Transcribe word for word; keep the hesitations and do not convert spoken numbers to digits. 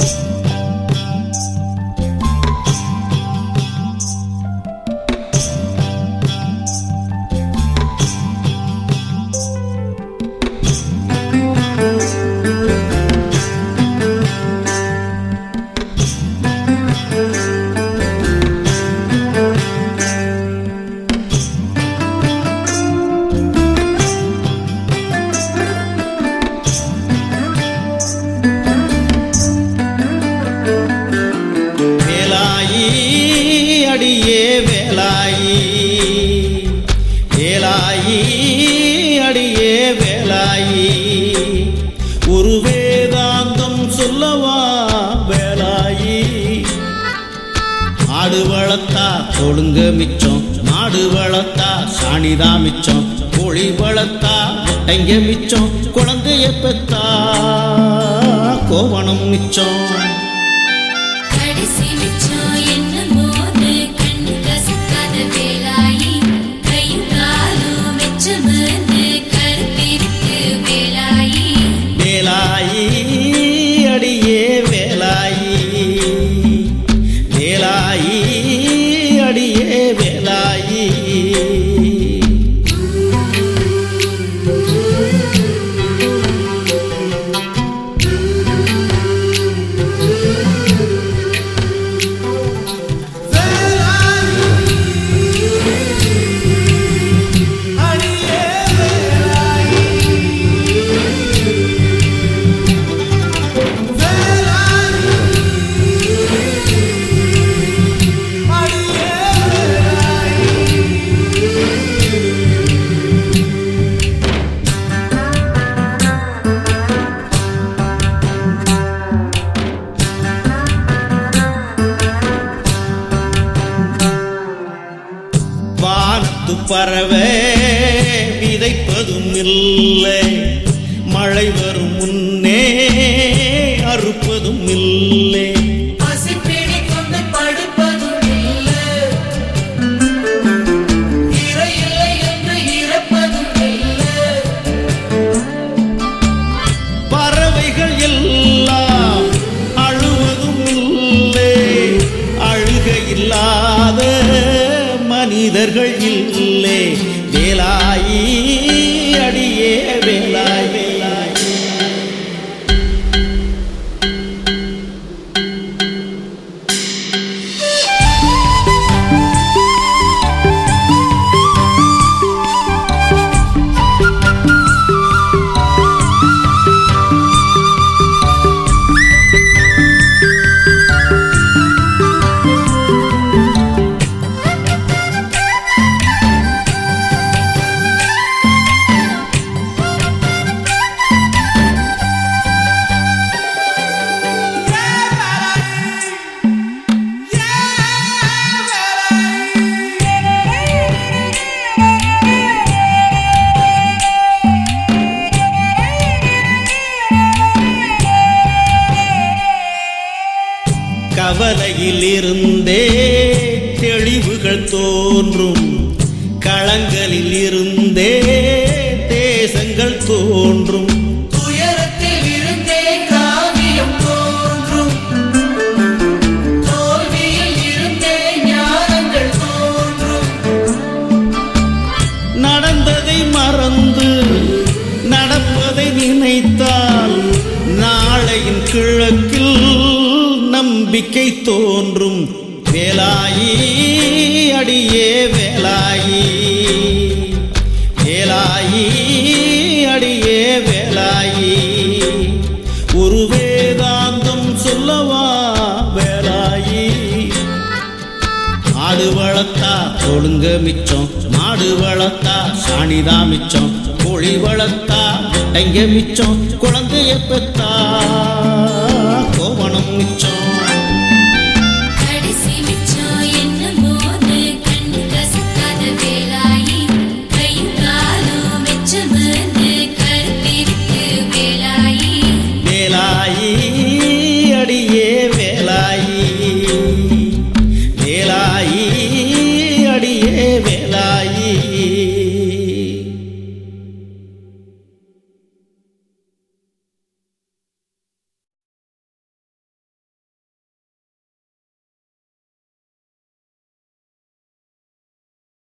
அடியே வேலாயி வேலாயி அடியே வேலாயி ஒரு வேதாந்தம் சொல்லவா வேலாயி ஆடு வளர்த்தா கொழுங்க மிச்சம் மாடு வளர்த்தா சாணிதா மிச்சம் கோழி வளர்த்தா முட்டைங்க மிச்சம் குழந்தைய பெத்தா கோவணம் மிச்சம் அடியே வேலாயி வேலாயி அடியே வேலாயி பறவை விதைப்பதும் இல்லை மழை வரும் முன்னே அறுப்பதும் இல்லை பறவைகள் எல்லாம் அழுவதும் இல்லை அழுக இல்லாத மனிதர்கள் இல்லை வேலாயி அடியே வேலாய் வேலாய் கவலையிலிருந்தே தெளிவுகள் தோன்றும் களங்களில் இருந்தே தேசங்கள் தோன்றும் துயரத்தில் இருந்தே காவியம் தோன்றும் தோல்வியில் இருந்தே ஞானங்கள் தோன்றும் நடந்ததை மறந்து நடப்பதை நினைத்தால் நாளையின் கிழக்கில் நம்பிக்கை தோன்றும் வேலாயி அடியே வேலாயி வேலாயி அடியே வேலாயி ஒரு வேதாந்தம் சொல்லவா வேலாயி ஆடு வளர்த்தா கொழுங்க மிச்சம் மாடு வளர்த்தா சாணிதா மிச்சம் கோழி வளர்த்தா முட்டைங்க மிச்சம் குழந்தைய பெத்தா